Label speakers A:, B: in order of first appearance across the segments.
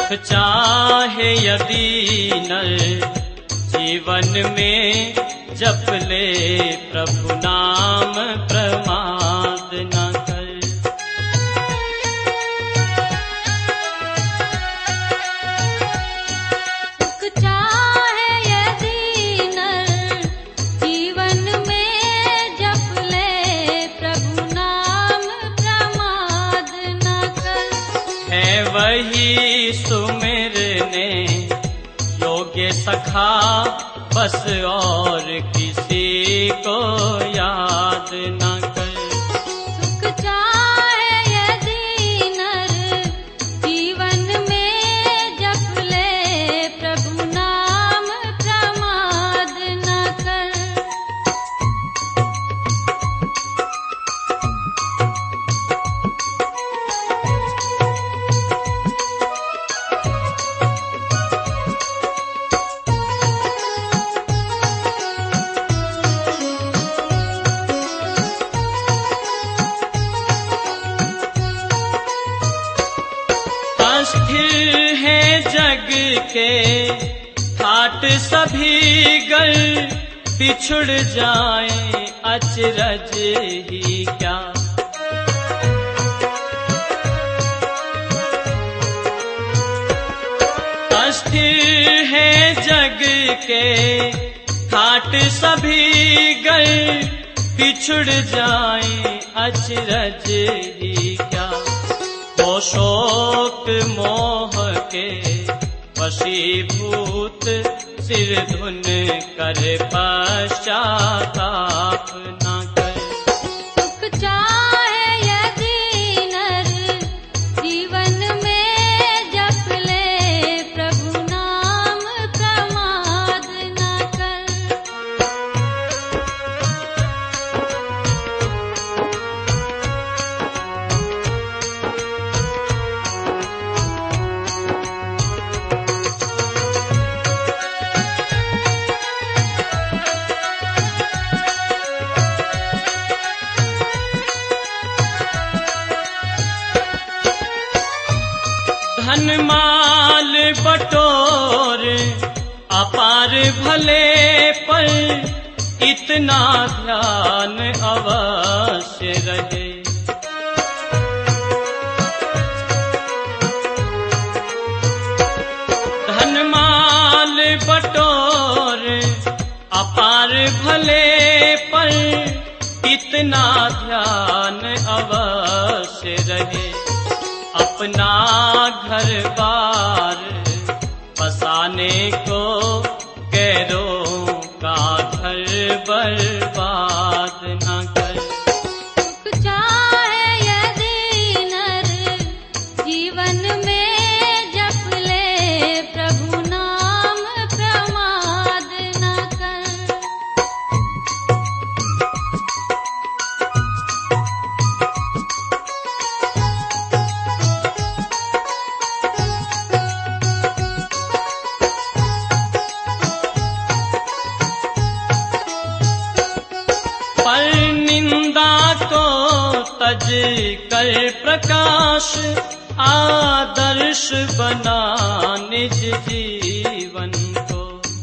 A: सुख चाहे यदि नर जीवन में जप ले प्रभु नाम प्रमाद न कर।
B: सुख चाहे यदि नर जीवन में जप ले प्रभु नाम प्रमाद न कर।
A: है वही सुमिरने योग्य सखा बस और किसी को याद न कर।
B: सुख चाहे यदि नर जीवन में जप ले प्रभु नाम प्रमाद न कर।
A: अस्थिर है जग के ठाट सभी गर बिछुड़ जाए अचरज ही क्या। अस्थिर है जग के ठाट सभी गर बिछुड़ जाए अचरज ही क्या। वो शोक मोह के वशीभूत सिर धुन कर पश्चाताप न कर।
B: सुख चाहे यदि नर जीवन में जप ले प्रभु नाम प्रमाद न कर।
A: धन माल बटोर अपार भले पर इतना ध्यान अवश्य रहे। धन माल बटोर अपार भले पर इतना ध्यान अवश्य रहे। अपना घर बार बसाने को गैरों का घर बर्बाद न कर।
B: सुख चाहे यदि नर जीवन में जप ले प्रभु नाम प्रमाद न कर।
A: पर निंदा को तज कर प्रकाश आदर्श बना निज जीवन को।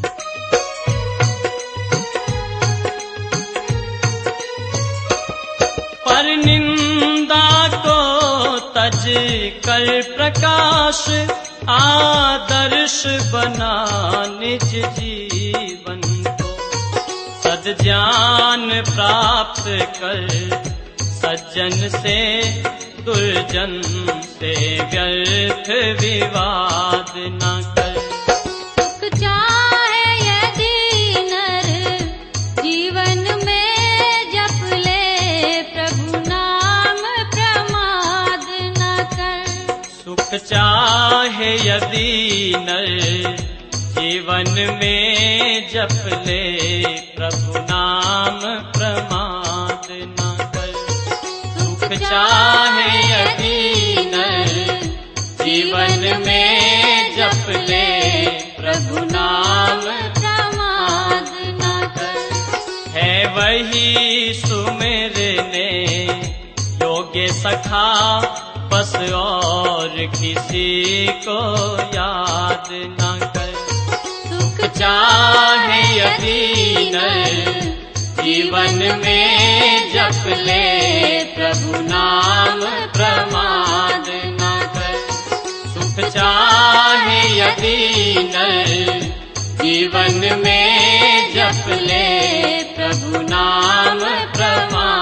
A: पर निंदा को तज कर प्रकाश आदर्श बना निज जीवन को। सद्ज्ञान प्राप्त कर सज्जन से दुर्जन से व्यर्थ विवाद न कर।
B: सुख चाहे यदि नर जीवन में जप ले प्रभु नाम प्रमाद न कर।
A: सुख चाहे यदि नर जीवन में जप ले प्रभु नाम प्रमाद न कर। सुख चाहे यदि नर जीवन में जप ले प्रभु नाम प्रमाद न कर। है वही सुमिरने योग्य सखा बस और किसी को याद न कर। सुख चाहे यदि नर जीवन में जप ले, प्रभु नाम प्रमाद न कर। सुख चाहे यदि नर जीवन में जप ले, प्रभु नाम प्रमाद